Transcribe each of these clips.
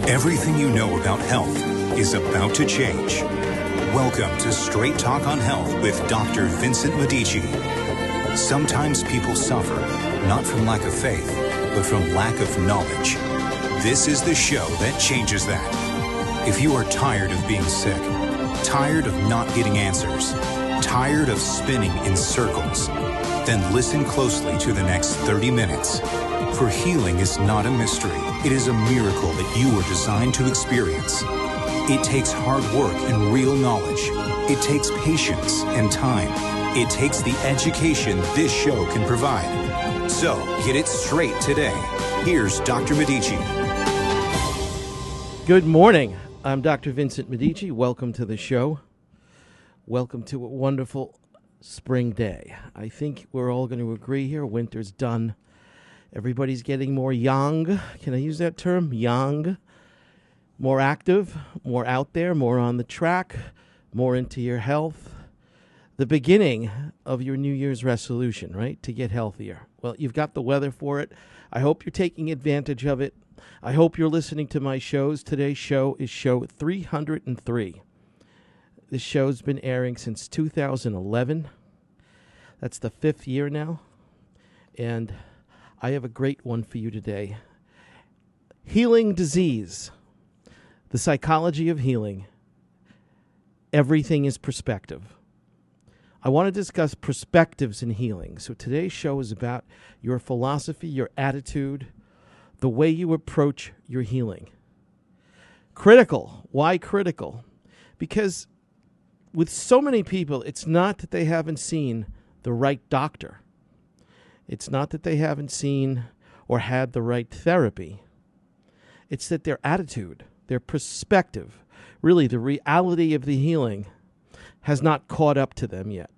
Everything you know about health is about to change. Welcome to Straight Talk on Health with Dr. Vincent Medici. Sometimes people suffer, not from lack of faith, but from lack of knowledge. This is the show that changes that. If you are tired of being sick, tired of not getting answers, tired of spinning in circles, then listen closely to the next 30 minutes. For healing is not a mystery. It is a miracle that you were designed to experience. It takes hard work and real knowledge. It takes patience and time. It takes the education this show can provide. So, get it straight today. Here's Dr. Medici. Good morning. I'm Dr. Vincent Medici. Welcome to the show. Welcome to a wonderful spring day. I think we're all going to agree here. Winter's done. Everybody's getting more young. Can I use that term? Young. More active, more out there, more on the track, more into your health. The beginning of your New Year's resolution, right? To get healthier. Well, you've got the weather for it. I hope you're taking advantage of it. I hope you're listening to my shows. Today's show is show 303. This show's been airing since 2011. That's the 5th year now. And I have a great one for you today. Healing disease. The psychology of healing. Everything is perspective. I want to discuss perspectives in healing. So today's show is about your philosophy, your attitude, the way you approach your healing. Critical. Why critical? Because with so many people, it's not that they haven't seen the right doctor. It's not that they haven't seen or had the right therapy. It's that their attitude, their perspective, really the reality of the healing has not caught up to them yet.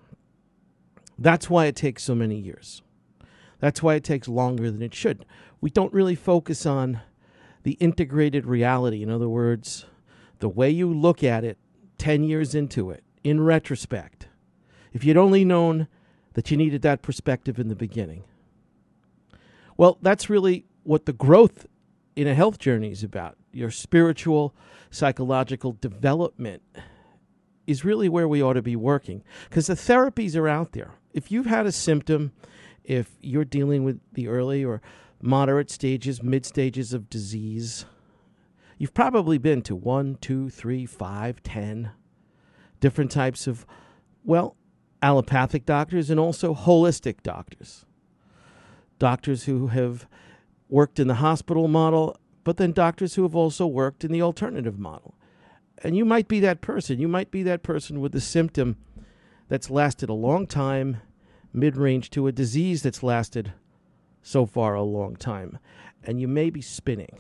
That's why it takes so many years. That's why it takes longer than it should. We don't really focus on the integrated reality. In other words, the way you look at it 10 years into it, in retrospect. If you'd only known that you needed that perspective in the beginning. Well, that's really what the growth in a health journey is about. Your spiritual, psychological development is really where we ought to be working. Because the therapies are out there. If you've had a symptom, if you're dealing with the early or moderate stages, mid stages of disease, you've probably been to 1, 2, 3, 5, 10 different types of, allopathic doctors and also holistic doctors. Doctors who have worked in the hospital model, but then doctors who have also worked in the alternative model. And you might be that person. You might be that person with a symptom that's lasted a long time, mid-range to a disease that's lasted so far a long time. And you may be spinning.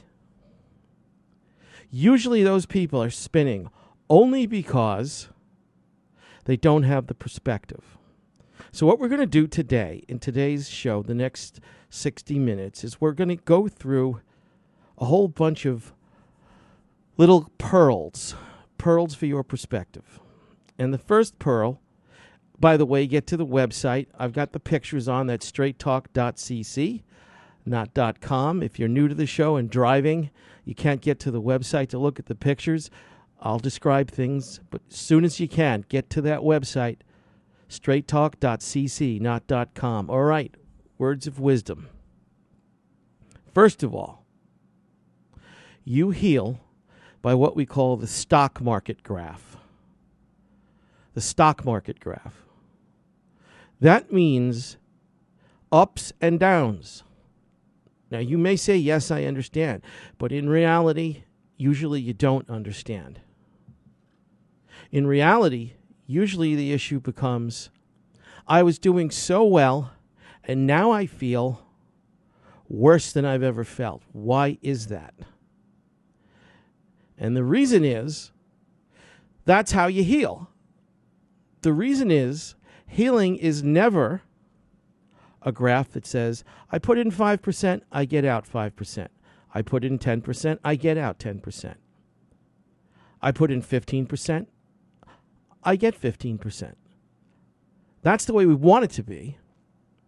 Usually those people are spinning only because they don't have the perspective. So what we're going to do today, in today's show, the next 60 minutes, is we're going to go through a whole bunch of little pearls for your perspective. And the first pearl, by the way, get to the website. I've got the pictures on that straighttalk.cc, not .com. If you're new to the show and driving, you can't get to the website to look at the pictures. I'll describe things, but as soon as you can, get to that website, straighttalk.cc, not .com. All right, words of wisdom. First of all, you heal by what we call the stock market graph. The stock market graph. That means ups and downs. Now, you may say, yes, I understand, but in reality, usually you don't understand. In reality, usually the issue becomes, I was doing so well, and now I feel worse than I've ever felt. Why is that? And the reason is, that's how you heal. The reason is, healing is never a graph that says, I put in 5%, I get out 5%. I put in 10%, I get out 10%. I put in 15%, I get 15%. That's the way we want it to be.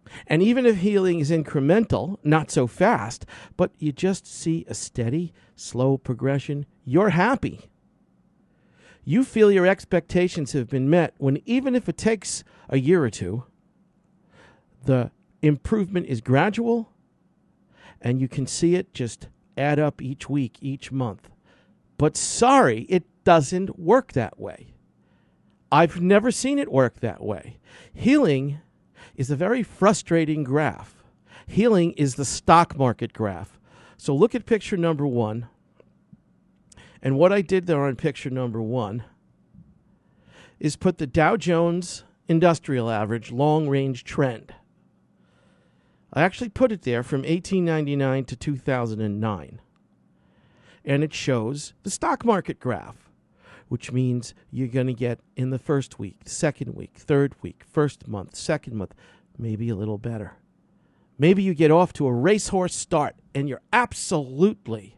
And even if healing is incremental, not so fast, but you just see a steady, slow progression, you're happy. You feel your expectations have been met when, even if it takes a year or two, the improvement is gradual and you can see it just add up each week, each month. But sorry, it doesn't work that way. I've never seen it work that way. Healing is a very frustrating graph. Healing is the stock market graph. So look at picture number 1. And what I did there on picture number 1 is put the Dow Jones Industrial Average long-range trend. I actually put it there from 1899 to 2009. And it shows the stock market graph, which means you're going to get in the first week, second week, third week, first month, second month, maybe a little better. Maybe you get off to a racehorse start and you're absolutely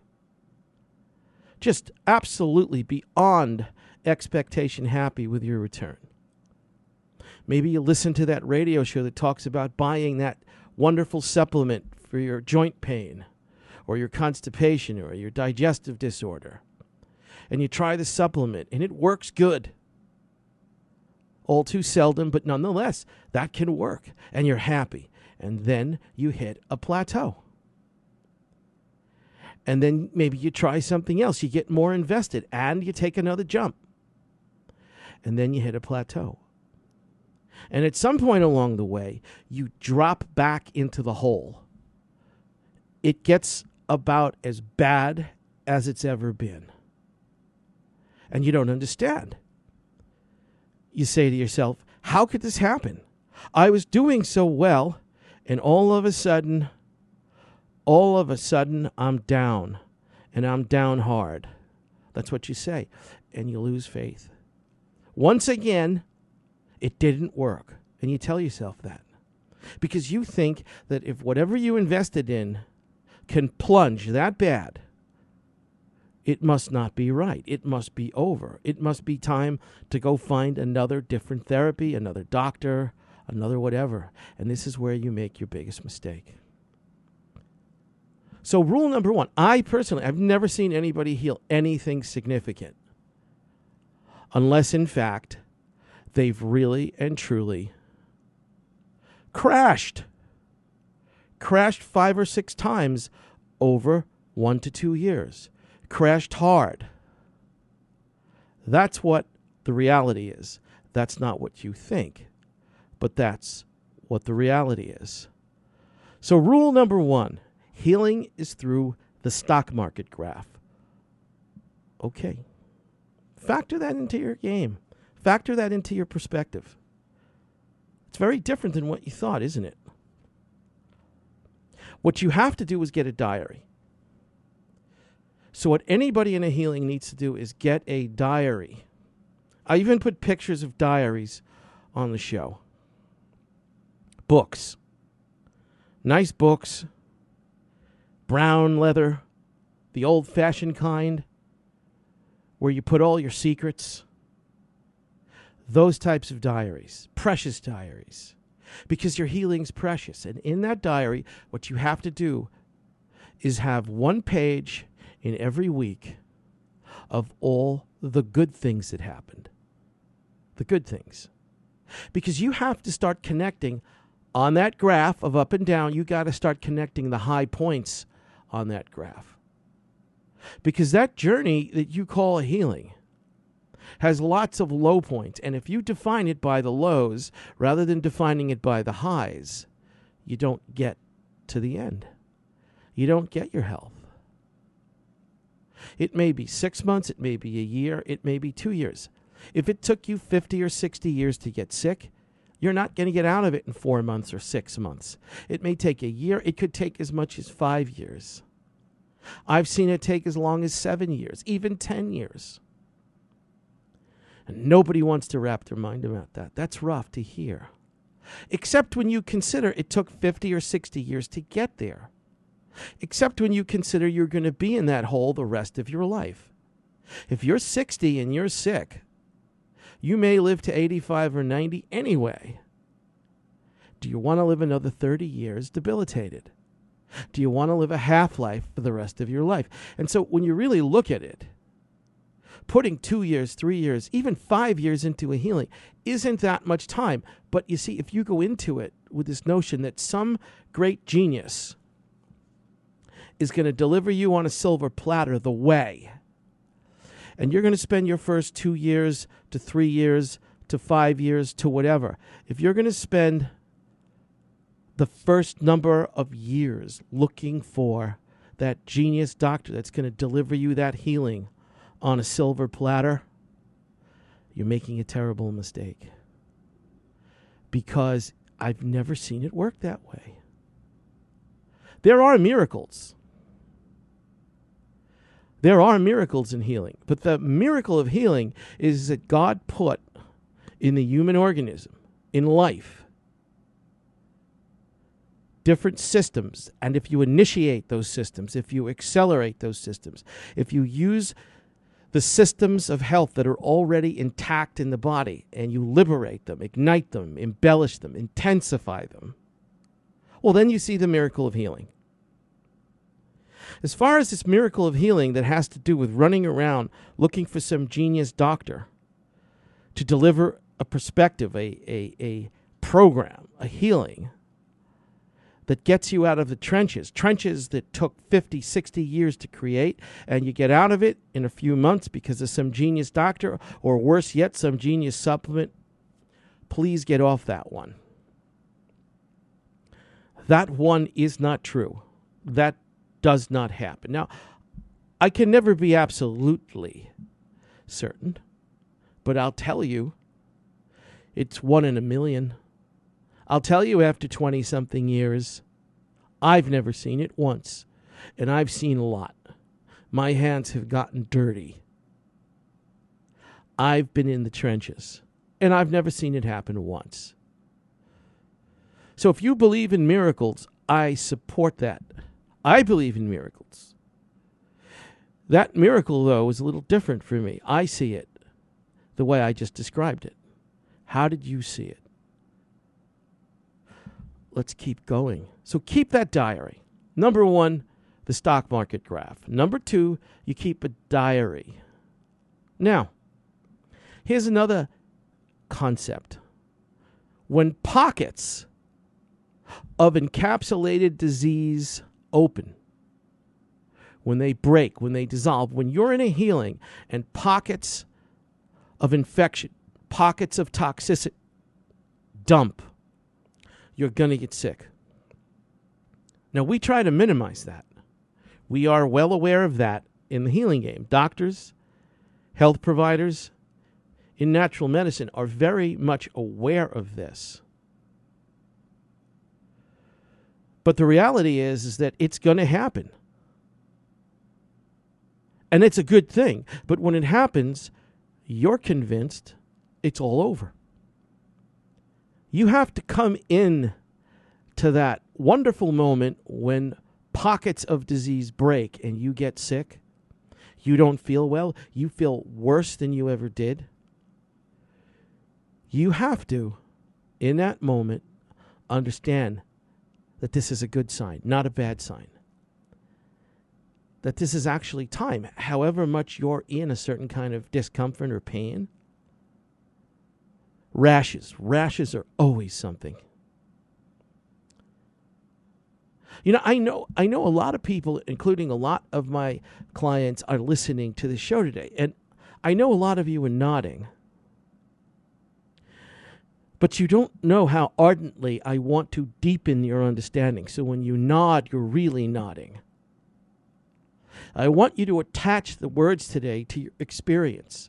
beyond expectation happy with your return. Maybe you listen to that radio show that talks about buying that wonderful supplement for your joint pain or your constipation or your digestive disorder. And you try the supplement and it works good. All too seldom, but nonetheless, that can work and you're happy. And then you hit a plateau. And then maybe you try something else. You get more invested and you take another jump. And then you hit a plateau. And at some point along the way, you drop back into the hole. It gets about as bad as it's ever been. And you don't understand. You say to yourself, how could this happen? I was doing so well, and all of a sudden, I'm down, and I'm down hard. That's what you say, and you lose faith. Once again, it didn't work, and you tell yourself that. Because you think that if whatever you invested in can plunge that bad, it must not be right. It must be over. It must be time to go find another different therapy, another doctor, another whatever. And this is where you make your biggest mistake. So rule number 1, I've never seen anybody heal anything significant unless, in fact, they've really and truly crashed 5 or 6 times over 1 to 2 years. Crashed hard. That's what the reality is. That's not what you think, but that's what the reality is. So rule number 1, healing is through the stock market graph. Okay. Factor that into your game. Factor that into your perspective. It's very different than what you thought, isn't it? What you have to do is get a diary. So what anybody in a healing needs to do is get a diary. I even put pictures of diaries on the show. Books. Nice books. Brown leather. The old-fashioned kind where you put all your secrets. Those types of diaries. Precious diaries. Because your healing's precious. And in that diary, what you have to do is have 1 page in every week of all the good things that happened. The good things. Because you have to start connecting on that graph of up and down. You got to start connecting the high points on that graph. Because that journey that you call healing has lots of low points. And if you define it by the lows rather than defining it by the highs, you don't get to the end. You don't get your health. It may be 6 months, it may be a year, it may be 2 years. If it took you 50 or 60 years to get sick, you're not going to get out of it in 4 months or 6 months. It may take a year. It could take as much as 5 years. I've seen it take as long as 7 years, even 10 years. And nobody wants to wrap their mind about that. That's rough to hear. Except when you consider it took 50 or 60 years to get there. Except when you consider you're going to be in that hole the rest of your life. If you're 60 and you're sick, you may live to 85 or 90 anyway. Do you want to live another 30 years debilitated? Do you want to live a half-life for the rest of your life? And so when you really look at it, putting 2 years, 3 years, even 5 years into a healing isn't that much time. But you see, if you go into it with this notion that some great genius is going to deliver you on a silver platter the way, and you're going to spend your first 2 years to 3 years to 5 years to whatever, if you're going to spend the first number of years looking for that genius doctor that's going to deliver you that healing on a silver platter, you're making a terrible mistake. Because I've never seen it work that way. There are miracles. There are miracles in healing. But the miracle of healing is that God put in the human organism, in life, different systems. And if you initiate those systems, if you accelerate those systems, if you use the systems of health that are already intact in the body and you liberate them, ignite them, embellish them, intensify them, well, then you see the miracle of healing. As far as this miracle of healing that has to do with running around looking for some genius doctor to deliver a perspective, a program, a healing that gets you out of the trenches that took 50, 60 years to create, and you get out of it in a few months because of some genius doctor, or worse yet, some genius supplement, please get off that one. That one is not true. That does not happen. Now, I can never be absolutely certain, but I'll tell you, it's 1 in a million. I'll tell you, after 20-something years, I've never seen it once, and I've seen a lot. My hands have gotten dirty. I've been in the trenches, and I've never seen it happen once. So if you believe in miracles, I support that. I believe in miracles. That miracle, though, is a little different for me. I see it the way I just described it. How did you see it? Let's keep going. So keep that diary. Number 1, the stock market graph. Number 2, you keep a diary. Now, here's another concept. When pockets of encapsulated disease open, when they break, when they dissolve, when you're in a healing and pockets of infection, pockets of toxicity dump, you're going to get sick. Now, we try to minimize that. We are well aware of that in the healing game. Doctors, health providers in natural medicine are very much aware of this. But the reality is that it's going to happen. And it's a good thing. But when it happens, you're convinced it's all over. You have to come in to that wonderful moment when pockets of disease break and you get sick. You don't feel well. You feel worse than you ever did. You have to, in that moment, understand that this is a good sign, not a bad sign. That this is actually time. However much you're in a certain kind of discomfort or pain, rashes are always something. You know, I know a lot of people, including a lot of my clients, are listening to the show today. And I know a lot of you are nodding. But you don't know how ardently I want to deepen your understanding. So when you nod, you're really nodding. I want you to attach the words today to your experience.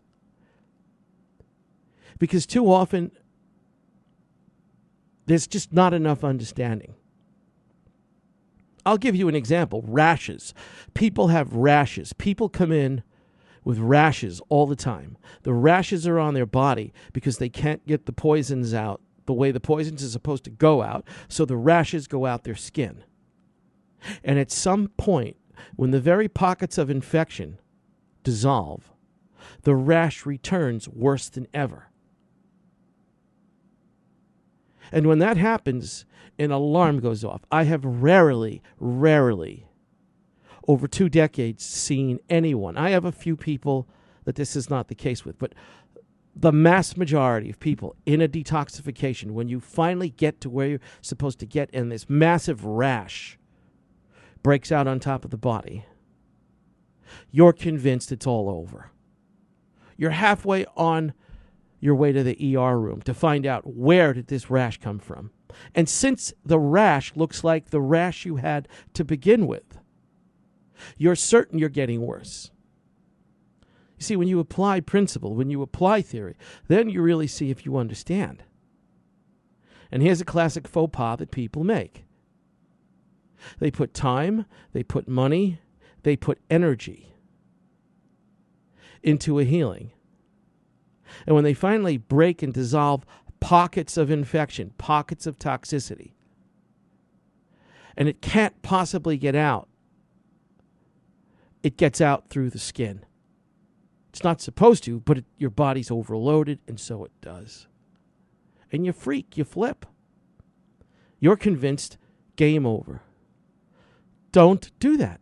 Because too often, there's just not enough understanding. I'll give you an example. Rashes. People have rashes. People come in with rashes all the time. The rashes are on their body because they can't get the poisons out the way the poisons are supposed to go out, so the rashes go out their skin. And at some point, when the very pockets of infection dissolve, the rash returns worse than ever. And when that happens, an alarm goes off. I have rarely, over 2 decades, seen anyone. I have a few people that this is not the case with, but the mass majority of people in a detoxification, when you finally get to where you're supposed to get and this massive rash breaks out on top of the body, you're convinced it's all over. You're halfway on your way to the ER room to find out, where did this rash come from? And since the rash looks like the rash you had to begin with, you're certain you're getting worse. You see, when you apply principle, when you apply theory, then you really see if you understand. And here's a classic faux pas that people make. They put time, they put money, they put energy into a healing. And when they finally break and dissolve pockets of infection, pockets of toxicity, and it can't possibly get out, it gets out through the skin. It's not supposed to, but your body's overloaded, and so it does. And you freak, you flip. You're convinced, game over. Don't do that.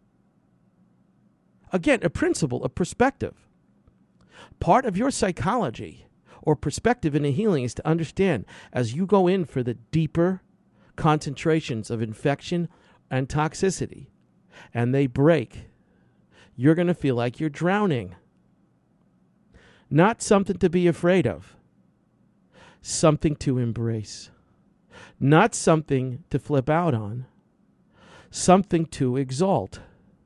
Again, a principle, a perspective. Part of your psychology or perspective in a healing is to understand, as you go in for the deeper concentrations of infection and toxicity, and they break, you're going to feel like you're drowning. Not something to be afraid of. Something to embrace. Not something to flip out on. Something to exalt.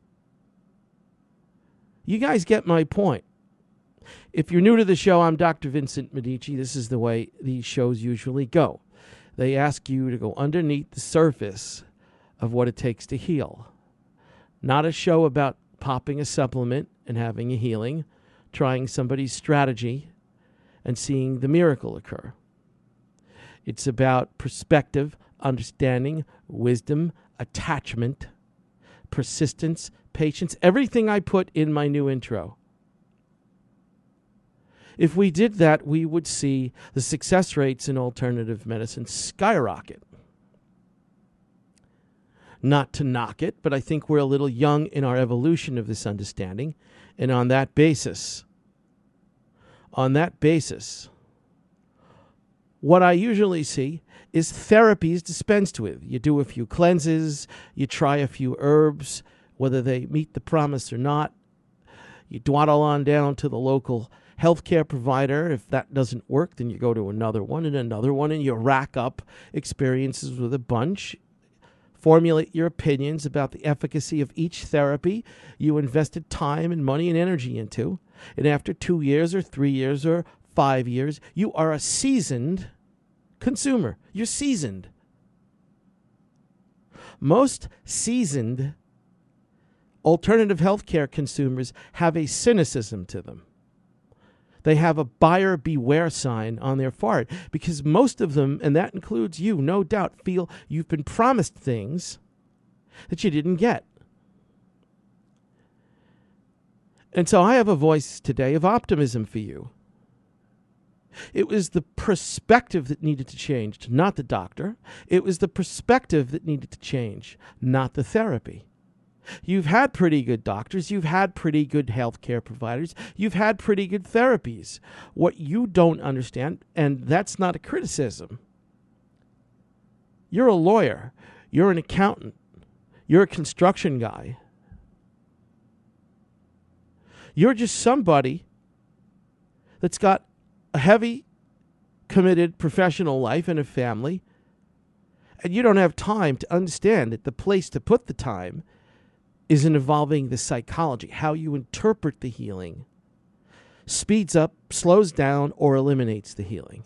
You guys get my point. If you're new to the show, I'm Dr. Vincent Medici. This is the way these shows usually go. They ask you to go underneath the surface of what it takes to heal. Not a show about popping a supplement and having a healing, trying somebody's strategy and seeing the miracle occur. It's about perspective, understanding, wisdom, attachment, persistence, patience, everything I put in my new intro. If we did that, we would see the success rates in alternative medicine skyrocket. Not to knock it, but I think we're a little young in our evolution of this understanding. And on that basis, what I usually see is therapies dispensed with. You do a few cleanses, you try a few herbs, whether they meet the promise or not. You dwaddle on down to the local healthcare provider. If that doesn't work, then you go to another one, and you rack up experiences with a bunch. Formulate your opinions about the efficacy of each therapy you invested time and money and energy into. And after 2 years or 3 years or 5 years, you are a seasoned consumer. You're seasoned. Most seasoned alternative healthcare consumers have a cynicism to them. They have a buyer beware sign on their forehead because most of them, and that includes you, no doubt, feel you've been promised things that you didn't get. And so I have a voice today of optimism for you. It was the perspective that needed to change, not the doctor. It was the perspective that needed to change, not the therapy. You've had pretty good doctors. You've had pretty good healthcare providers. You've had pretty good therapies. What you don't understand, and that's not a criticism. You're a lawyer. You're an accountant. You're a construction guy. You're just somebody that's got a heavy, committed professional life and a family, and you don't have time to understand that the place to put the time is in involving the psychology, how you interpret the healing, speeds up, slows down, or eliminates the healing.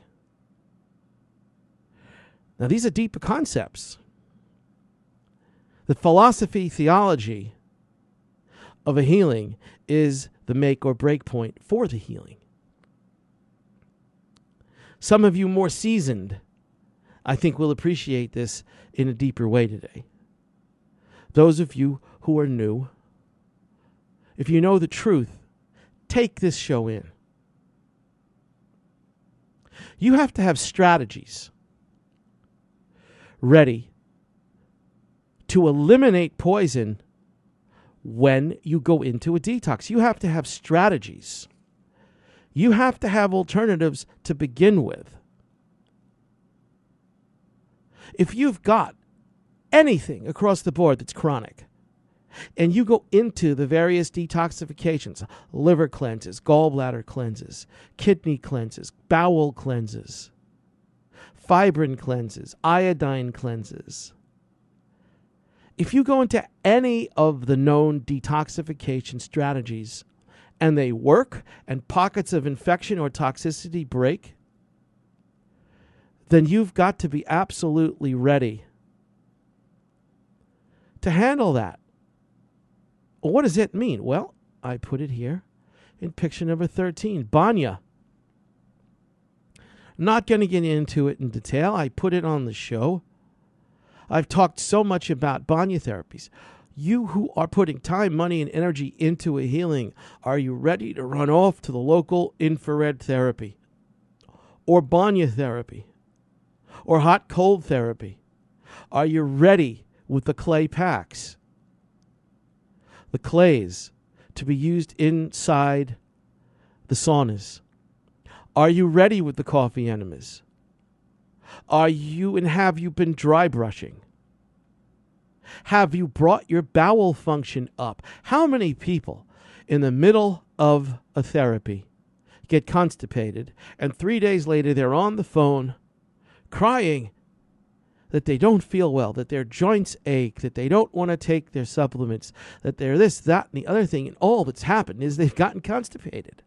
Now, these are deeper concepts. The philosophy, theology of a healing is the make or break point for the healing. Some of you more seasoned, I think, will appreciate this in a deeper way today. Those of you who are new, if you know the truth, take this show in. You have to have strategies ready to eliminate poison when you go into a detox. You have to have strategies. You have to have alternatives to begin with. If you've got anything across the board that's chronic, and you go into the various detoxifications, liver cleanses, gallbladder cleanses, kidney cleanses, bowel cleanses, fibrin cleanses, iodine cleanses. If you go into any of the known detoxification strategies and they work and pockets of infection or toxicity break, then you've got to be absolutely ready to handle that. What does it mean? Well, I put it here in picture number 13, Banya. Not going to get into it in detail. I put it on the show. I've talked so much about Banya therapies. You who are putting time, money, and energy into a healing, are you ready to run off to the local infrared therapy or Banya therapy or hot cold therapy? Are you ready with the clay packs, the clays to be used inside the saunas? Are you ready with the coffee enemas? Are you and have you been dry brushing? Have you brought your bowel function up? How many people in the middle of a therapy get constipated and 3 days later they're on the phone crying that they don't feel well, that their joints ache, that they don't want to take their supplements, that they're this, that, and the other thing, and all that's happened is they've gotten constipated?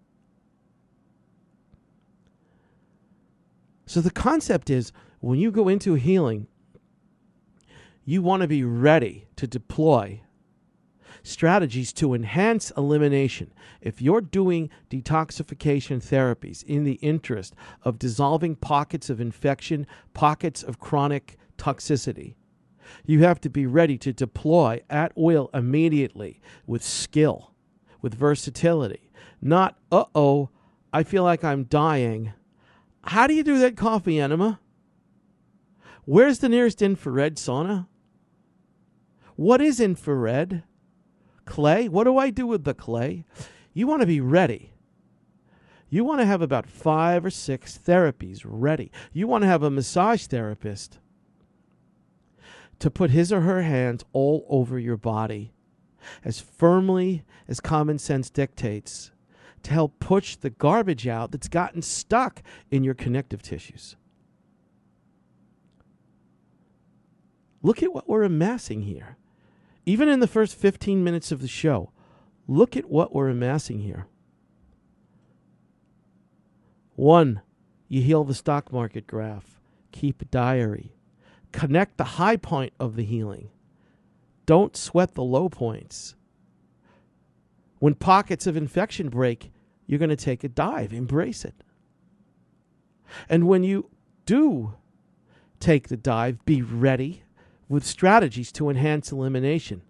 So the concept is, when you go into healing, you want to be ready to deploy strategies to enhance elimination. If you're doing detoxification therapies in the interest of dissolving pockets of infection, pockets of chronic toxicity, you have to be ready to deploy at will immediately with skill, with versatility. Not, I feel like I'm dying. How do you do that coffee enema? Where's the nearest infrared sauna? What is infrared? Clay? What do I do with the clay? You want to be ready. You want to have about 5 or 6 therapies ready. You want to have a massage therapist to put his or her hands all over your body as firmly as common sense dictates to help push the garbage out that's gotten stuck in your connective tissues. Look at what we're amassing here. Even in the first 15 minutes of the show, look at what we're amassing here. 1, you heal the stock market graph. Keep a diary. Connect the high point of the healing. Don't sweat the low points. When pockets of infection break, you're going to take a dive. Embrace it. And when you do take the dive, be ready with strategies to enhance elimination.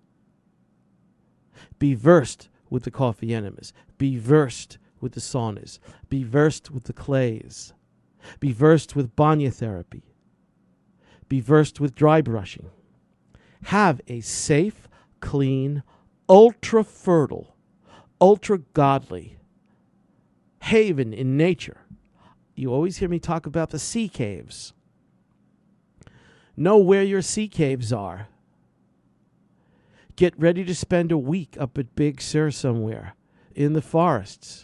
Be versed with the coffee enemas. Be versed with the saunas. Be versed with the clays. Be versed with Banya therapy. Be versed with dry brushing. Have a safe, clean, ultra-fertile, ultra-godly haven in nature. You always hear me talk about the sea caves. Know where your sea caves are. Get ready to spend a week up at Big Sur somewhere in the forests.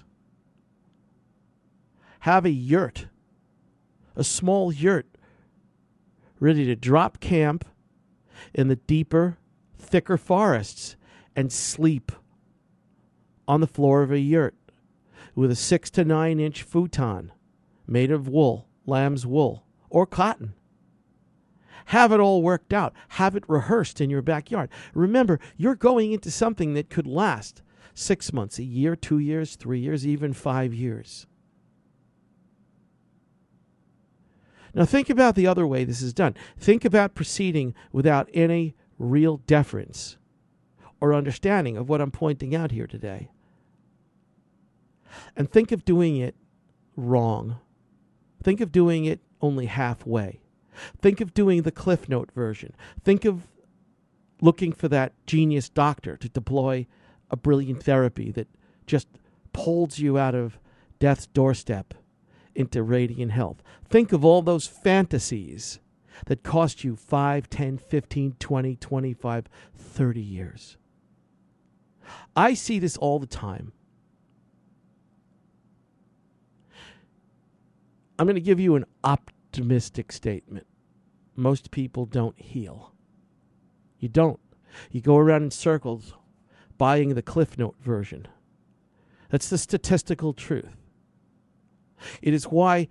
Have a yurt, a small yurt, ready to drop camp in the deeper, thicker forests and sleep on the floor of a yurt with a 6 to 9 inch futon made of wool, lamb's wool, or cotton. Have it all worked out. Have it rehearsed in your backyard. Remember, you're going into something that could last 6 months, a year, 2 years, 3 years, even 5 years. Now think about the other way this is done. Think about proceeding without any real deference or understanding of what I'm pointing out here today. And think of doing it wrong. Think of doing it only halfway. Think of doing the Cliff Note version. Think of looking for that genius doctor to deploy a brilliant therapy that just pulls you out of death's doorstep into radiant health. Think of all those fantasies that cost you 5, 10, 15, 20, 25, 30 years. I see this all the time. I'm going to give you an optimistic statement. Most people don't heal. You don't. You go around in circles buying the Cliff Note version. That's the statistical truth. It is why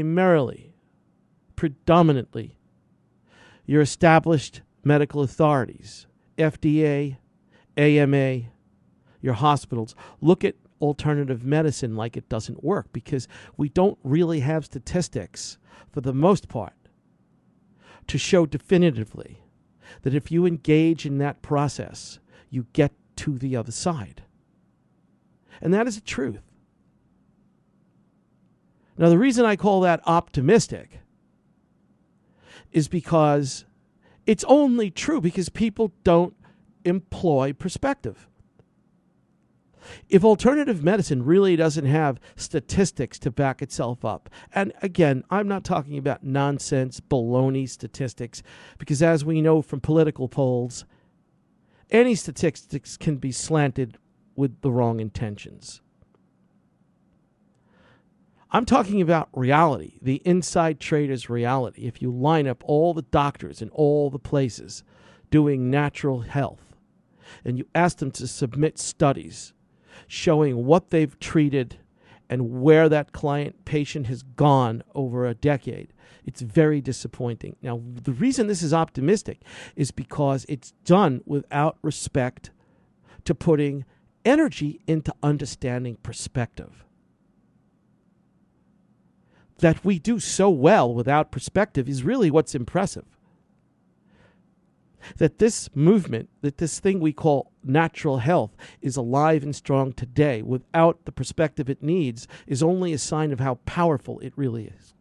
predominantly, your established medical authorities, FDA, AMA, your hospitals, look at alternative medicine like it doesn't work, because we don't really have statistics, for the most part, to show definitively that if you engage in that process, you get to the other side. And that is the truth. Now, the reason I call that optimistic is because it's only true because people don't employ perspective. If alternative medicine really doesn't have statistics to back itself up, and again, I'm not talking about nonsense, baloney statistics, because as we know from political polls, any statistics can be slanted with the wrong intentions. I'm talking about reality, the inside trader's reality. If you line up all the doctors in all the places doing natural health, and you ask them to submit studies showing what they've treated and where that patient has gone over a decade, it's very disappointing. Now, the reason this is optimistic is because it's done without respect to putting energy into understanding perspective. That we do so well without perspective is really what's impressive. That this movement, that this thing we call natural health is alive and strong today without the perspective it needs is only a sign of how powerful it really is.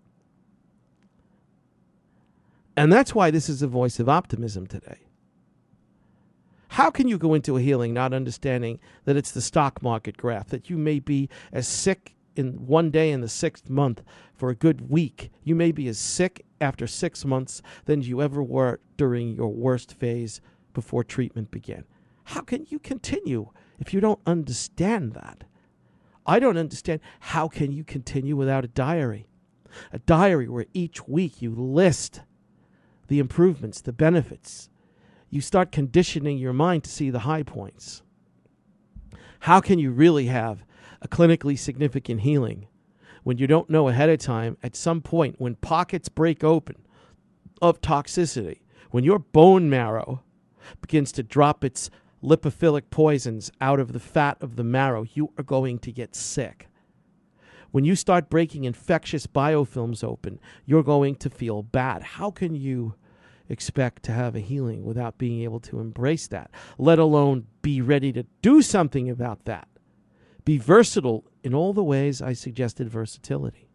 And that's why this is a voice of optimism today. How can you go into a healing not understanding that it's the stock market graph, that you may be as sick in one day in the 6th month for a good week? You may be as sick after 6 months than you ever were during your worst phase before treatment began. How can you continue if you don't understand that? I don't understand. How can you continue without a diary? A diary where each week you list the improvements, the benefits. You start conditioning your mind to see the high points. How can you really have a clinically significant healing when you don't know ahead of time, at some point when pockets break open of toxicity, when your bone marrow begins to drop its lipophilic poisons out of the fat of the marrow, you are going to get sick. When you start breaking infectious biofilms open, you're going to feel bad. How can you expect to have a healing without being able to embrace that, let alone be ready to do something about that? Be versatile in all the ways I suggested versatility.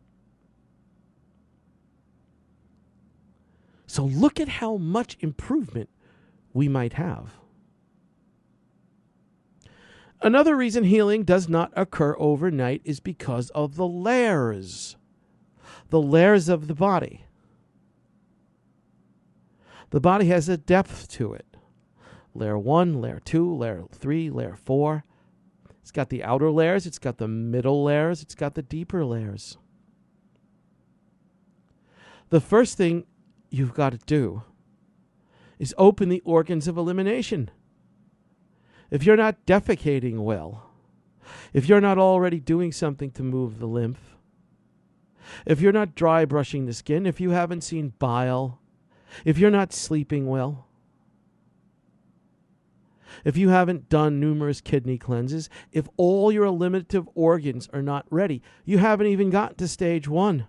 So look at how much improvement we might have. Another reason healing does not occur overnight is because of the layers of the body. The body has a depth to it. Layer 1, layer 2, layer 3, layer 4. It's got the outer layers, it's got the middle layers, it's got the deeper layers. The first thing you've got to do is open the organs of elimination. If you're not defecating well, if you're not already doing something to move the lymph, if you're not dry brushing the skin, if you haven't seen bile, if you're not sleeping well, if you haven't done numerous kidney cleanses, if all your eliminative organs are not ready, you haven't even gotten to stage 1.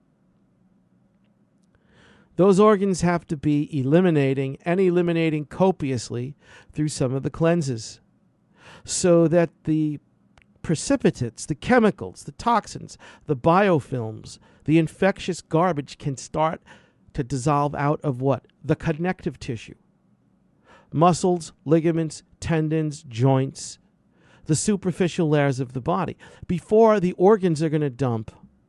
Those organs have to be eliminating copiously through some of the cleanses so that the precipitates, the chemicals, the toxins, the biofilms, the infectious garbage can start to dissolve out of what? The connective tissue. Muscles, ligaments, tendons, joints, the superficial layers of the body, before the organs are going to dump.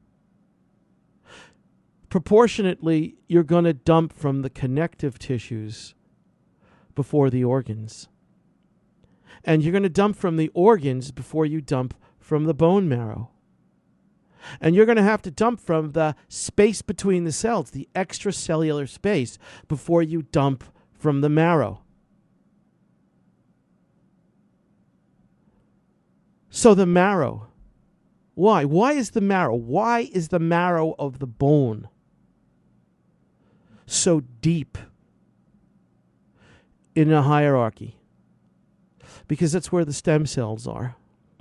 Proportionately, you're going to dump from the connective tissues before the organs. And you're going to dump from the organs before you dump from the bone marrow. And you're going to have to dump from the space between the cells, the extracellular space, before you dump from the marrow. So the marrow. Why? Why is the marrow? Why is the marrow of the bone so deep in a hierarchy? Because that's where the stem cells are.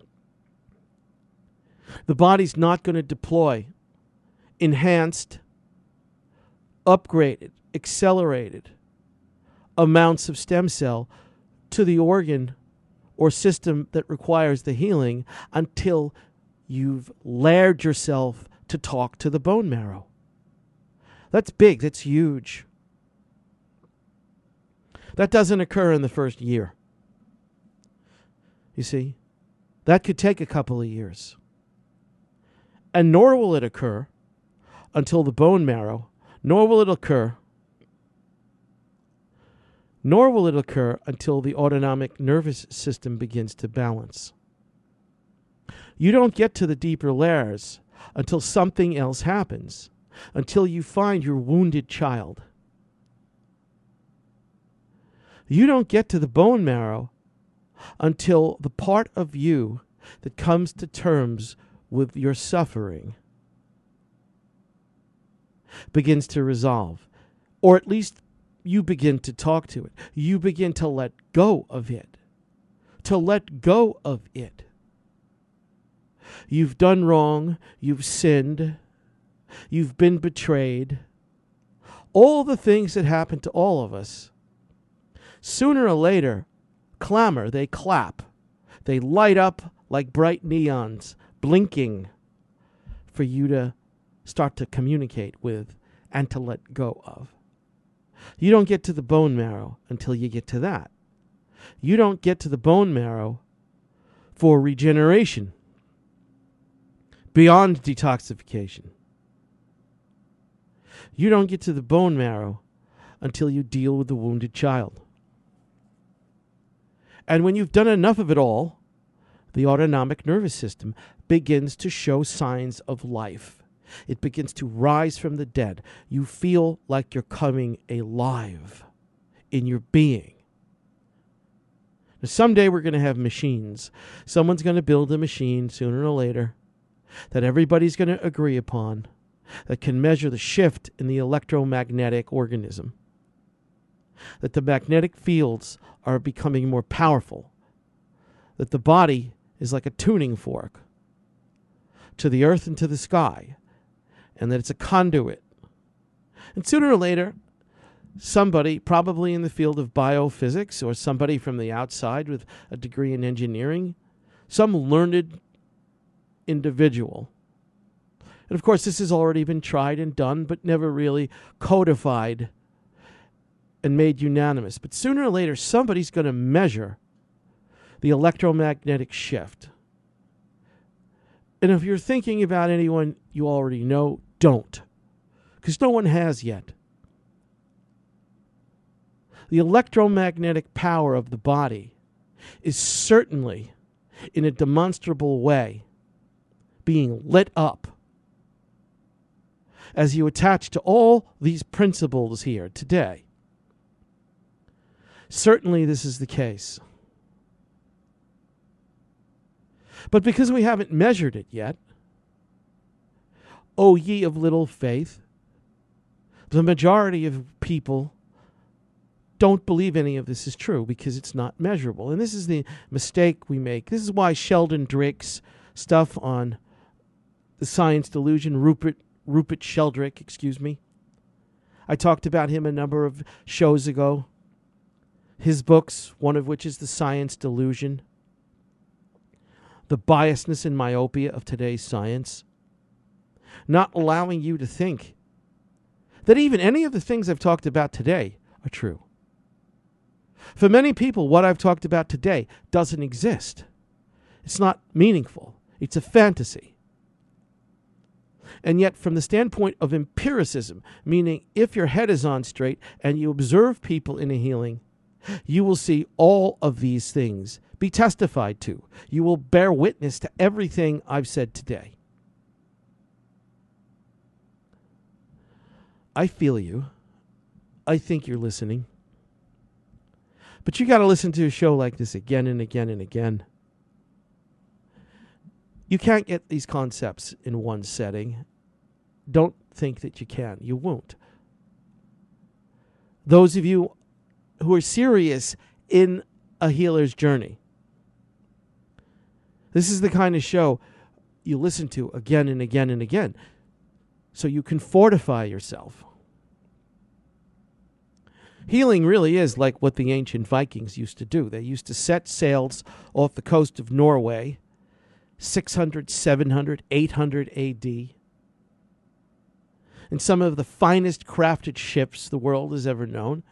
The body's not going to deploy enhanced, upgraded, accelerated amounts of stem cell to the organ or system that requires the healing until you've layered yourself to talk to the bone marrow. That's big. That's huge. That doesn't occur in the first year. You see, that could take a couple of years. And nor will it occur until the bone marrow, nor will it occur until the autonomic nervous system begins to balance. You don't get to the deeper layers until something else happens, until you find your wounded child. You don't get to the bone marrow until the part of you that comes to terms with your suffering begins to resolve, or at least you begin to talk to it. You begin to let go of it. To let go of it. You've done wrong. You've sinned. You've been betrayed. All the things that happen to all of us, sooner or later, clamor, they clap. They light up like bright neons, blinking for you to start to communicate with and to let go of. You don't get to the bone marrow until you get to that. You don't get to the bone marrow for regeneration beyond detoxification. You don't get to the bone marrow until you deal with the wounded child. And when you've done enough of it all, the autonomic nervous system begins to show signs of life. It begins to rise from the dead. You feel like you're coming alive in your being. Now, someday we're going to have machines. Someone's going to build a machine sooner or later that everybody's going to agree upon that can measure the shift in the electromagnetic organism. That the magnetic fields are becoming more powerful. That the body is like a tuning fork to the earth and to the sky. And that it's a conduit. And sooner or later, somebody, probably in the field of biophysics, or somebody from the outside with a degree in engineering, some learned individual. And of course, this has already been tried and done, but never really codified and made unanimous. But sooner or later, somebody's going to measure the electromagnetic shift. And if you're thinking about anyone you already know, don't. Because no one has yet. The electromagnetic power of the body is certainly, in a demonstrable way, being lit up as you attach to all these principles here today. Certainly this is the case. But because we haven't measured it yet, O ye of little faith, the majority of people don't believe any of this is true because it's not measurable. And this is the mistake we make. This is why Sheldon Drake's stuff on the science delusion, Rupert Sheldrake, I talked about him a number of shows ago. His books, one of which is The Science Delusion, the biasness and myopia of today's science, not allowing you to think that even any of the things I've talked about today are true. For many people, what I've talked about today doesn't exist. It's not meaningful. It's a fantasy. And yet, from the standpoint of empiricism, meaning if your head is on straight and you observe people in a healing, you will see all of these things be testified to. You will bear witness to everything I've said today. I feel you. I think you're listening. But you got to listen to a show like this again and again and again. You can't get these concepts in one setting. Don't think that you can. You won't. Those of you who are serious in a healer's journey, this is the kind of show you listen to again and again and again, so you can fortify yourself. Healing really is like what the ancient Vikings used to do. They used to set sails off the coast of Norway, 600, 700, 800 AD. And some of the finest crafted ships the world has ever known.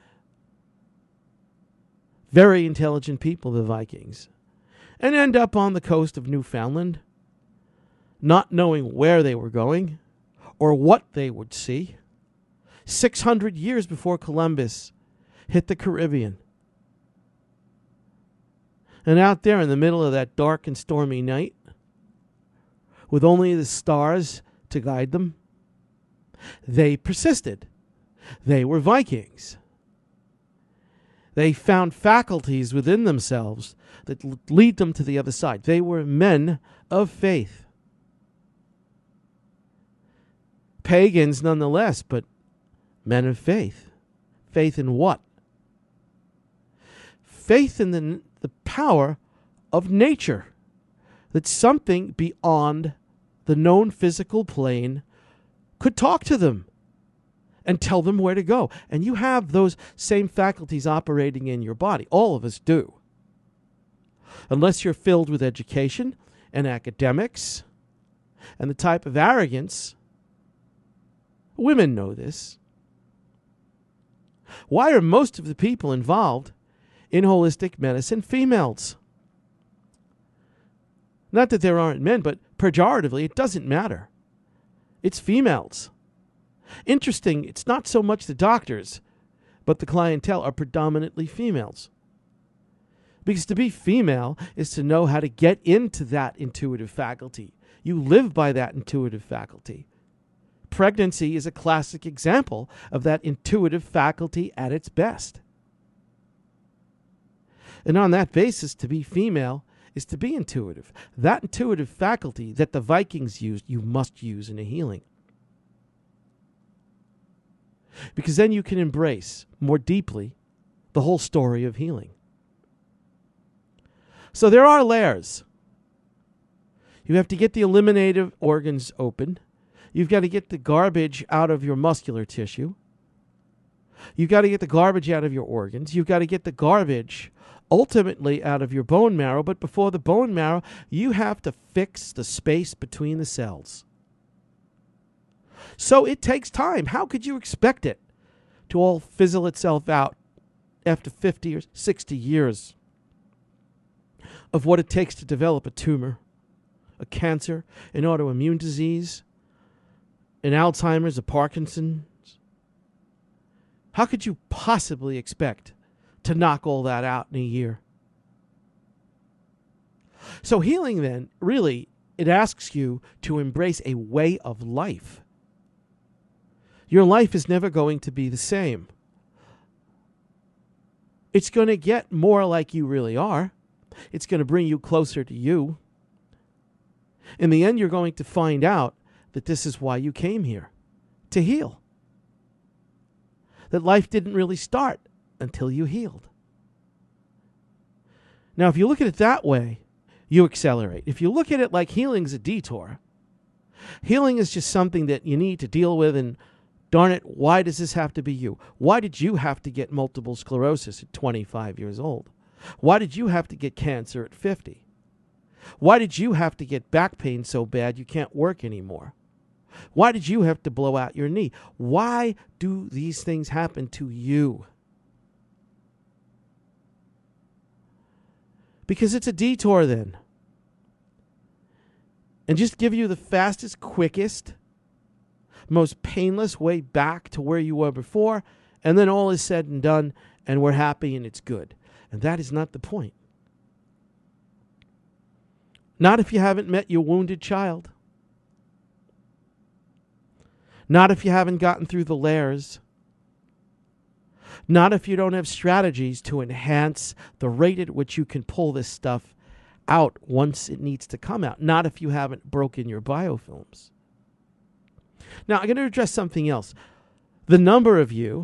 Very intelligent people, the Vikings. And end up on the coast of Newfoundland, not knowing where they were going or what they would see. 600 years before Columbus hit the Caribbean. And out there in the middle of that dark and stormy night, with only the stars to guide them, they persisted. They were Vikings. They found faculties within themselves that lead them to the other side. They were men of faith. Pagans nonetheless, but men of faith. Faith in what? Faith in the power of nature. That something beyond the known physical plane could talk to them and tell them where to go. And you have those same faculties operating in your body. All of us do. Unless you're filled with education and academics and the type of arrogance. Women know this. Why are most of the people involved in holistic medicine females? Not that there aren't men, but pejoratively, it doesn't matter. It's females. Interesting, it's not so much the doctors, but the clientele are predominantly females. Because to be female is to know how to get into that intuitive faculty. You live by that intuitive faculty. Pregnancy is a classic example of that intuitive faculty at its best. And on that basis, to be female is to be intuitive. That intuitive faculty that the Vikings used, you must use in a healing. Because then you can embrace more deeply the whole story of healing. So there are layers. You have to get the eliminative organs open. You've got to get the garbage out of your muscular tissue. You've got to get the garbage out of your organs. You've got to get the garbage ultimately out of your bone marrow. But before the bone marrow, you have to fix the space between the cells. So it takes time. How could you expect it to all fizzle itself out after 50 or 60 years of what it takes to develop a tumor, a cancer, an autoimmune disease, an Alzheimer's, a Parkinson's? How could you possibly expect to knock all that out in a year? So healing then, really, it asks you to embrace a way of life. Your life is never going to be the same. It's going to get more like you really are. It's going to bring you closer to you. In the end, you're going to find out that this is why you came here, to heal. That life didn't really start until you healed. Now, if you look at it that way, you accelerate. If you look at it like healing's a detour, healing is just something that you need to deal with, and darn it, why does this have to be you? Why did you have to get multiple sclerosis at 25 years old? Why did you have to get cancer at 50? Why did you have to get back pain so bad you can't work anymore? Why did you have to blow out your knee? Why do these things happen to you? Because it's a detour then. And just give you the fastest, quickest, most painless way back to where you were before, and then all is said and done, and we're happy and it's good. And that is not the point. Not if you haven't met your wounded child. Not if you haven't gotten through the layers. Not if you don't have strategies to enhance the rate at which you can pull this stuff out once it needs to come out. Not if you haven't broken your biofilms. Now, I'm going to address something else. The number of you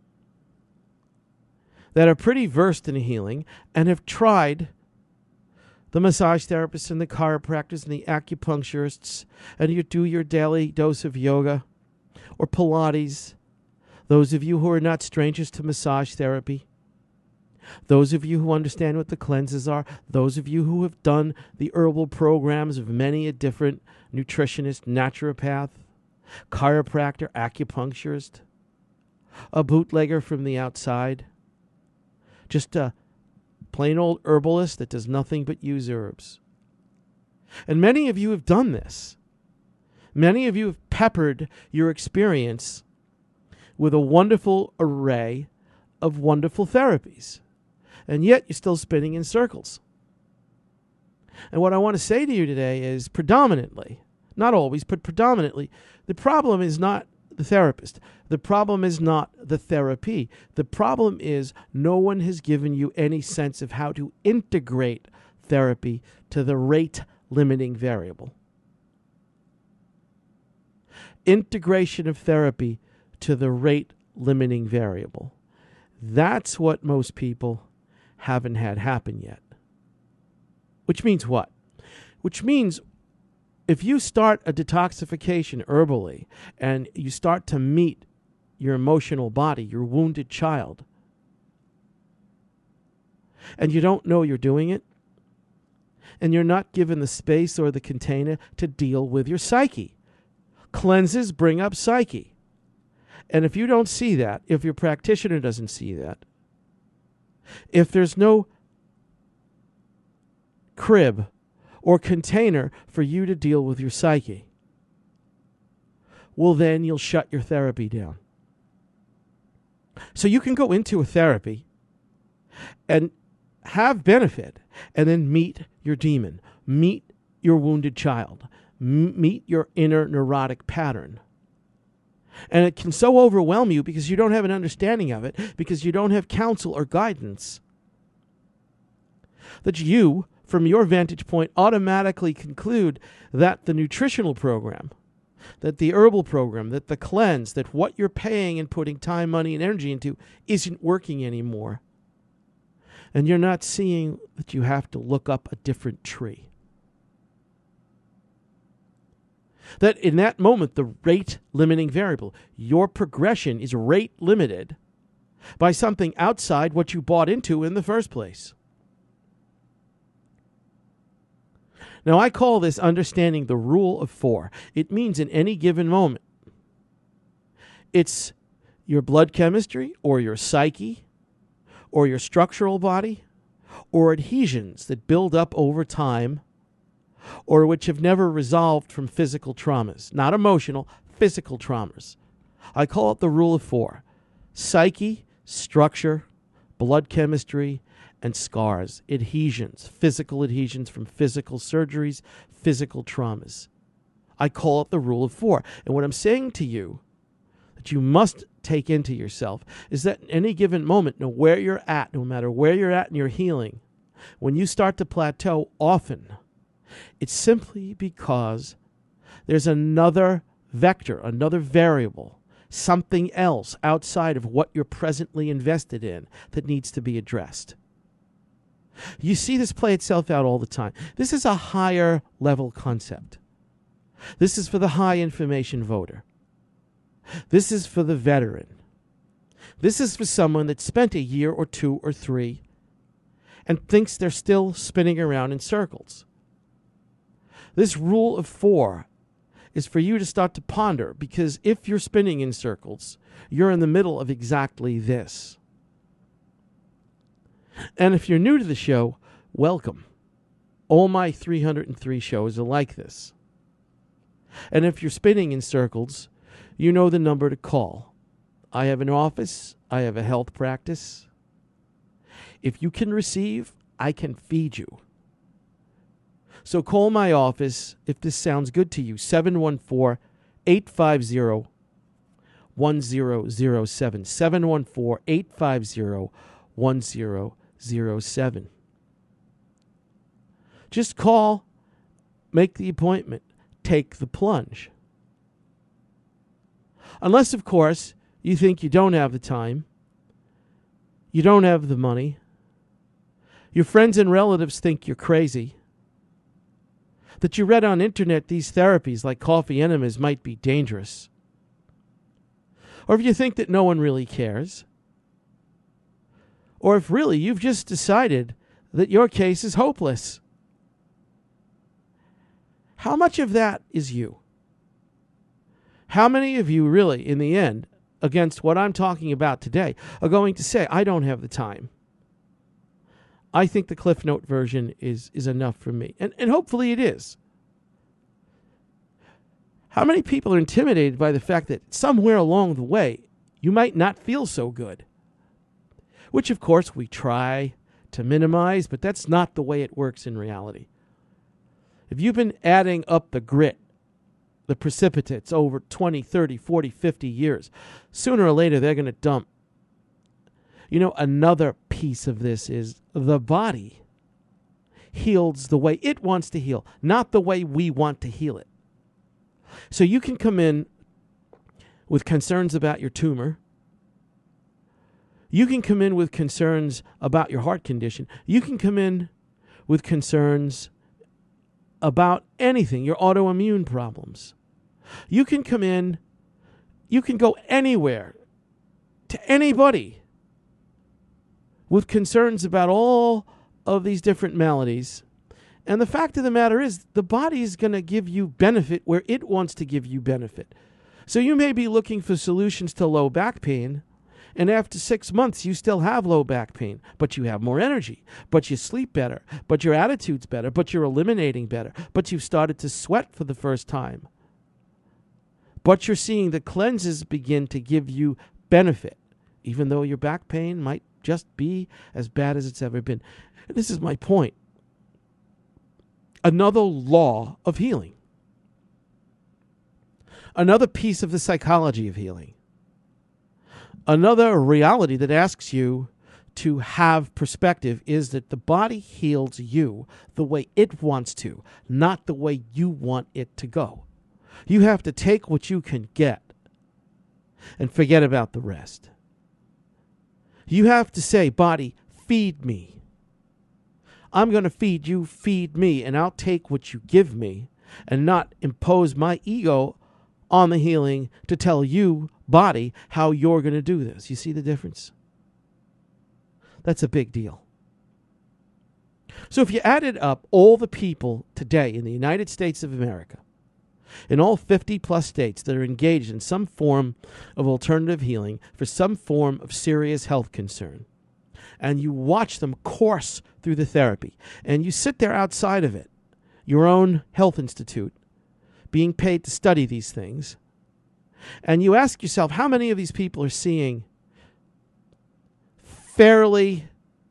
that are pretty versed in healing and have tried the massage therapists and the chiropractors and the acupuncturists, and you do your daily dose of yoga or Pilates. Those of you who are not strangers to massage therapy. Those of you who understand what the cleanses are. Those of you who have done the herbal programs of many a different nutritionist, naturopath, chiropractor, acupuncturist, a bootlegger from the outside, just a plain old herbalist that does nothing but use herbs. And many of you have done this. Many of you have peppered your experience with a wonderful array of wonderful therapies. And yet you're still spinning in circles. And what I want to say to you today is predominantly, not always, but predominantly, the problem is not the therapist. The problem is not the therapy. The problem is no one has given you any sense of how to integrate therapy to the rate limiting variable. Integration of therapy to the rate limiting variable. That's what most people haven't had happen yet. Which means what? Which means if you start a detoxification herbally and you start to meet your emotional body, your wounded child, and you don't know you're doing it, and you're not given the space or the container to deal with your psyche. Cleanses bring up psyche. And if you don't see that, if your practitioner doesn't see that, if there's no crib or container for you to deal with your psyche, well, then you'll shut your therapy down. So you can go into a therapy and have benefit and then meet your demon, meet your wounded child, meet your inner neurotic pattern. And it can so overwhelm you because you don't have an understanding of it, because you don't have counsel or guidance, that you, from your vantage point, automatically conclude that the nutritional program, that the herbal program, that the cleanse, that what you're paying and putting time, money, and energy into isn't working anymore. And you're not seeing that you have to look up a different tree. That in that moment, the rate limiting variable, your progression is rate limited by something outside what you bought into in the first place. Now, I call this understanding the rule of 4. It means in any given moment, it's your blood chemistry or your psyche or your structural body or adhesions that build up over time or which have never resolved from physical traumas, not emotional, physical traumas. I call it the rule of 4. Psyche, structure, blood chemistry, and scars, adhesions, physical adhesions from physical surgeries, physical traumas. I call it the rule of 4. And what I'm saying to you that you must take into yourself is that in any given moment, no matter where you're at in your healing, when you start to plateau, often it's simply because there's another vector, another variable, something else outside of what you're presently invested in that needs to be addressed. You see this play itself out all the time. This is a higher level concept. This is for the high information voter. This is for the veteran. This is for someone that spent a year or 2 or 3 and thinks they're still spinning around in circles. This rule of 4 is for you to start to ponder, because if you're spinning in circles, you're in the middle of exactly this. And if you're new to the show, welcome. All my 303 shows are like this. And if you're spinning in circles, you know the number to call. I have an office. I have a health practice. If you can receive, I can feed you. So call my office if this sounds good to you. 714-850-1007. 714-850-1007. Just call, make the appointment, take the plunge. Unless, of course, you think you don't have the time, you don't have the money, your friends and relatives think you're crazy, that you read on internet these therapies like coffee enemas might be dangerous, or if you think that no one really cares, or if really you've just decided that your case is hopeless. How much of that is you? How many of you really, in the end, against what I'm talking about today, are going to say, I don't have the time? I think the Cliff Note version is enough for me. And hopefully it is. How many people are intimidated by the fact that somewhere along the way, you might not feel so good? Which, of course, we try to minimize, but that's not the way it works in reality. If you've been adding up the grit, the precipitates over 20, 30, 40, 50 years, sooner or later they're going to dump. You know, another piece of this is the body heals the way it wants to heal, not the way we want to heal it. So you can come in with concerns about your tumor. You can come in with concerns about your heart condition. You can come in with concerns about anything, your autoimmune problems. You can come in, you can go anywhere to anybody with concerns about all of these different maladies. And the fact of the matter is, the body is going to give you benefit where it wants to give you benefit. So you may be looking for solutions to low back pain, and after 6 months, you still have low back pain, but you have more energy, but you sleep better, but your attitude's better, but you're eliminating better, but you've started to sweat for the first time. But you're seeing the cleanses begin to give you benefit, even though your back pain might just be as bad as it's ever been. This is my point. Another law of healing. Another piece of the psychology of healing. Another reality that asks you to have perspective is that the body heals you the way it wants to, not the way you want it to go. You have to take what you can get and forget about the rest. You have to say, body, feed me. I'm going to feed you, feed me, and I'll take what you give me and not impose my ego on the healing to tell you, body, how you're going to do this. You see the difference? That's a big deal. So if you added up all the people today in the United States of America, in all 50 plus states that are engaged in some form of alternative healing for some form of serious health concern, and you watch them course through the therapy, and you sit there outside of it, your own health institute, being paid to study these things, and you ask yourself, how many of these people are seeing fairly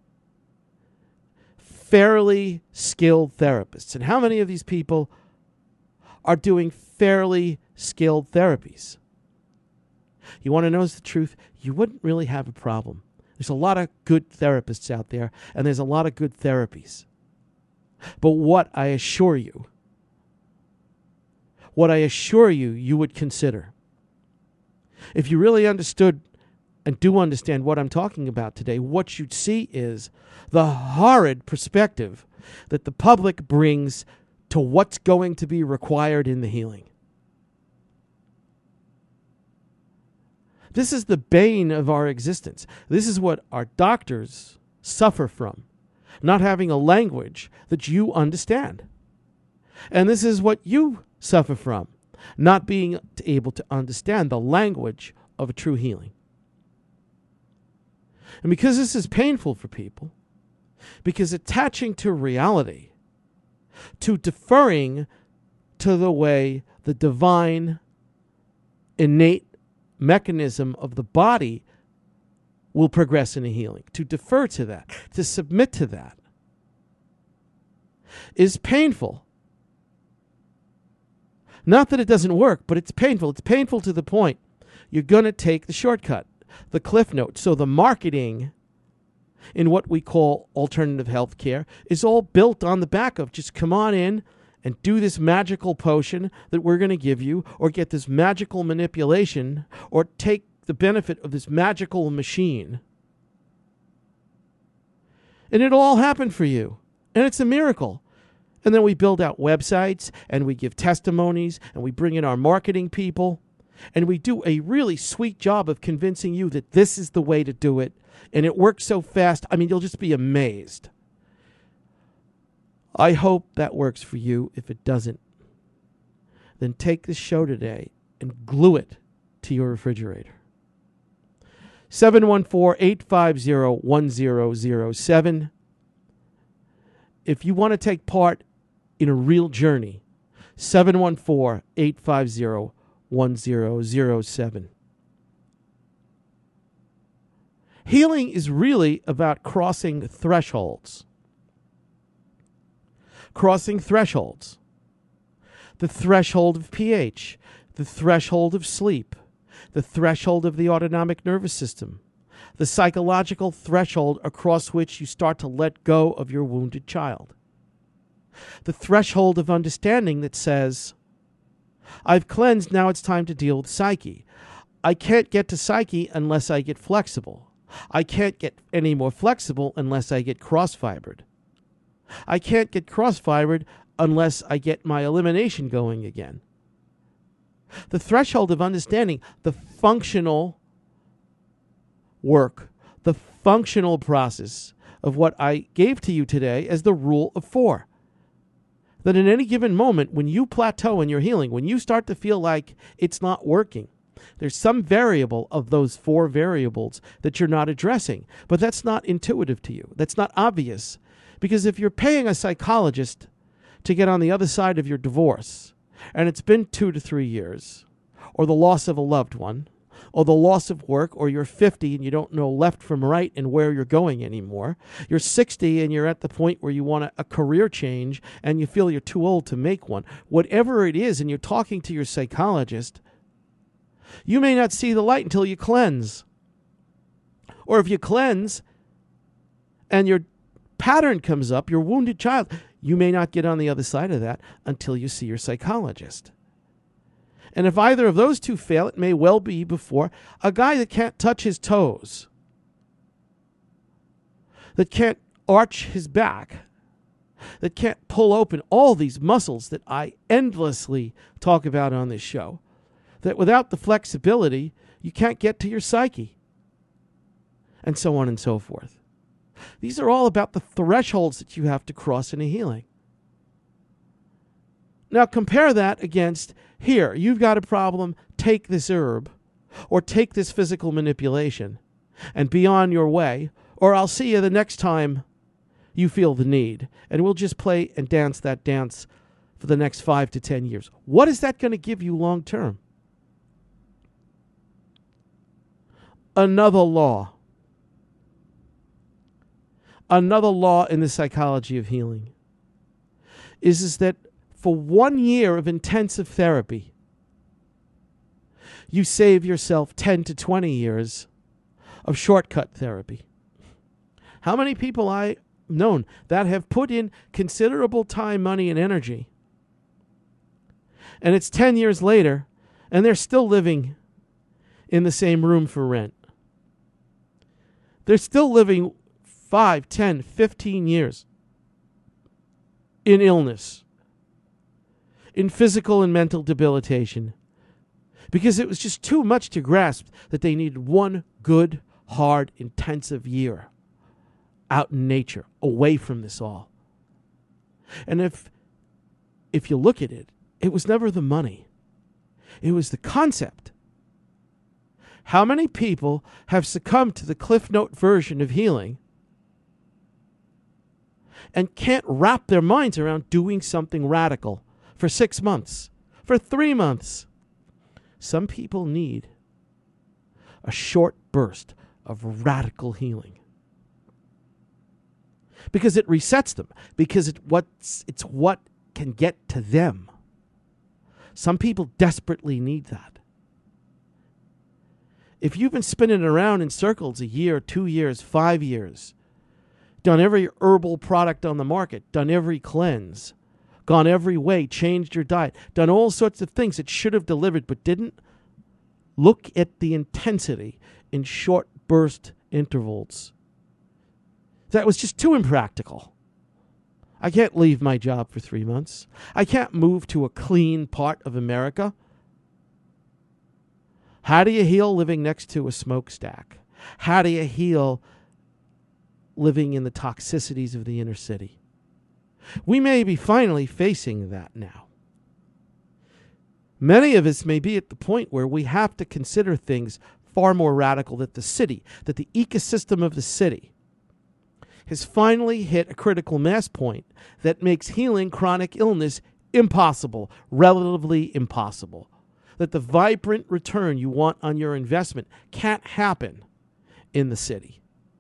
skilled therapists? And how many of these people are doing fairly skilled therapies? You want to know the truth? You wouldn't really have a problem. There's a lot of good therapists out there, and there's a lot of good therapies. But what I assure you you would consider, if you really understood and do understand what I'm talking about today, what you'd see is the horrid perspective that the public brings to what's going to be required in the healing. This is the bane of our existence. This is what our doctors suffer from, not having a language that you understand. And this is what you suffer from, not being able to understand the language of a true healing. And because this is painful for people, because attaching to reality, to deferring to the way the divine, innate mechanism of the body will progress in a healing, to defer to that, to submit to that, is painful. Not that it doesn't work, but it's painful. It's painful to the point you're going to take the shortcut, the cliff note. So the marketing in what we call alternative health care is all built on the back of just come on in and do this magical potion that we're going to give you, or get this magical manipulation, or take the benefit of this magical machine. And it'll all happen for you. And it's a miracle. And then we build out websites, and we give testimonies, and we bring in our marketing people, and we do a really sweet job of convincing you that this is the way to do it, and it works so fast. I mean, you'll just be amazed. I hope that works for you. If it doesn't, then take this show today and glue it to your refrigerator. 714-850-1007. If you want to take part in a real journey, 714-850-1007. Healing is really about crossing thresholds. Crossing thresholds. The threshold of pH, the threshold of sleep, the threshold of the autonomic nervous system, the psychological threshold across which you start to let go of your wounded child. The threshold of understanding that says, I've cleansed, now it's time to deal with psyche. I can't get to psyche unless I get flexible. I can't get any more flexible unless I get cross-fibered. I can't get cross-fibered unless I get my elimination going again. The threshold of understanding the functional work, the functional process of what I gave to you today as the rule of 4. That in any given moment, when you plateau in your healing, when you start to feel like it's not working, there's some variable of those 4 variables that you're not addressing. But that's not intuitive to you. That's not obvious. Because if you're paying a psychologist to get on the other side of your divorce, and it's been 2 to 3 years, or the loss of a loved one, or the loss of work, or you're 50 and you don't know left from right and where you're going anymore, you're 60 and you're at the point where you want a career change and you feel you're too old to make one, whatever it is, and you're talking to your psychologist, you may not see the light until you cleanse. Or if you cleanse and your pattern comes up, your wounded child, you may not get on the other side of that until you see your psychologist. And if either of those two fail, it may well be before a guy that can't touch his toes, that can't arch his back, that can't pull open all these muscles that I endlessly talk about on this show, that without the flexibility, you can't get to your psyche, and so on and so forth. These are all about the thresholds that you have to cross in a healing. Now compare that against, here, you've got a problem, take this herb, or take this physical manipulation, and be on your way, or I'll see you the next time you feel the need, and we'll just play and dance that dance for the next 5 to 10 years. What is that going to give you long term? Another law in the psychology of healing is that for 1 year of intensive therapy, you save yourself 10 to 20 years of shortcut therapy. How many people I've known that have put in considerable time, money, and energy, and it's 10 years later, and they're still living in the same room for rent. They're still living 5, 10, 15 years in illness, in physical and mental debilitation, because it was just too much to grasp that they needed one good, hard, intensive year out in nature, away from this all. And if you look at it, it was never the money. It was the concept. How many people have succumbed to the Cliff Note version of healing and can't wrap their minds around doing something radical for 6 months, for 3 months? Some people need a short burst of radical healing because it resets them, because it's what can get to them. Some people desperately need that. If you've been spinning around in circles a year, 2 years, 5 years, done every herbal product on the market, done every cleanse, gone every way, changed your diet, done all sorts of things that should have delivered but didn't, look at the intensity in short burst intervals. That was just too impractical. I can't leave my job for 3 months. I can't move to a clean part of America. How do you heal living next to a smokestack? How do you heal living in the toxicities of the inner city? We may be finally facing that now. Many of us may be at the point where we have to consider things far more radical, that the city, that the ecosystem of the city has finally hit a critical mass point that makes healing chronic illness impossible, relatively impossible. That the vibrant return you want on your investment can't happen in the city.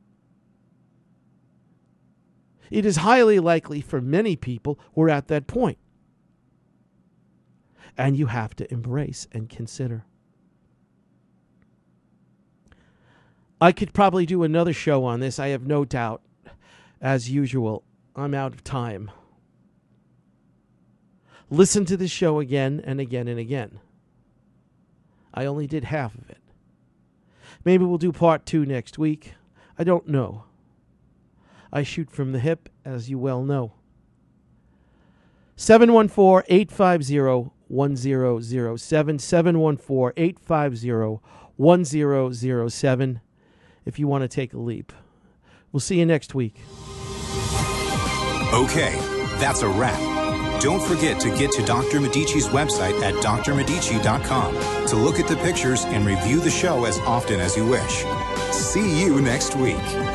It is highly likely for many people we're at that point. And you have to embrace and consider. I could probably do another show on this, I have no doubt. As usual, I'm out of time. Listen to this show again and again and again. I only did half of it. Maybe we'll do part 2 next week. I don't know. I shoot from the hip, as you well know. 714-850-1007. 714-850-1007. If you want to take a leap. We'll see you next week. Okay, that's a wrap. Don't forget to get to Dr. Medici's website at drmedici.com to look at the pictures and review the show as often as you wish. See you next week.